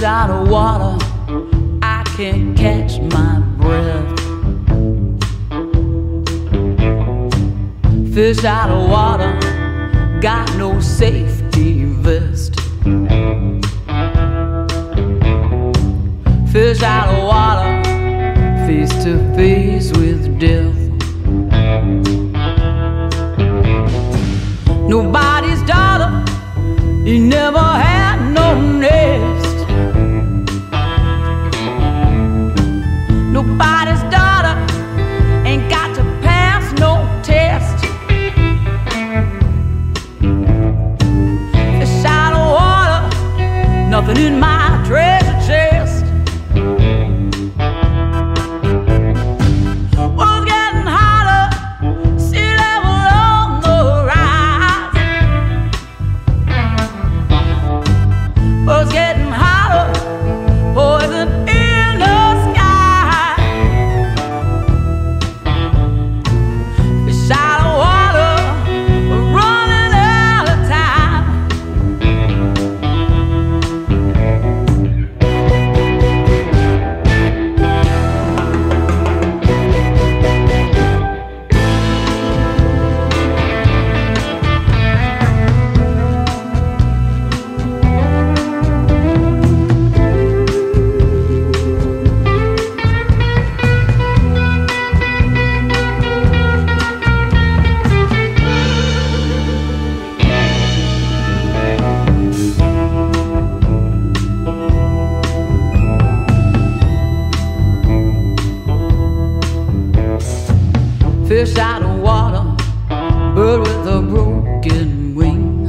out of water, I can't catch my breath. Fish out of water, got no safety vest. Fish out of water, face to face with death. Nobody's daughter, he never had no nest. Nobody's daughter ain't got to pass no test. Fish out of water, nothing in my treasure chest. World's getting hotter, sea level on the rise. World's getting hotter, poison in the sky. Fish out of water, we're running out of time. Fish out of water, bird with a broken wing.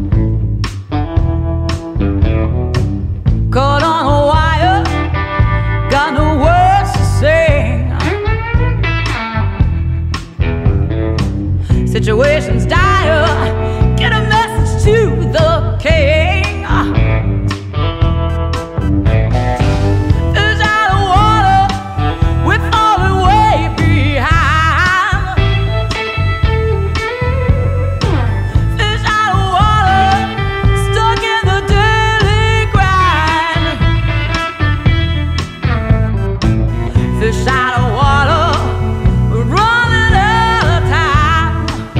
Caught on a wire, got no words to sing. Situation's dire, get a message to the king. Fish out of water, we're falling way behind. Fish out of water, stuck in the daily grind. Fish out of water, we're running out of time.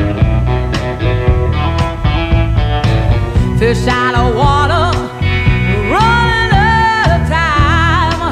Fish out of water, we're running out of time.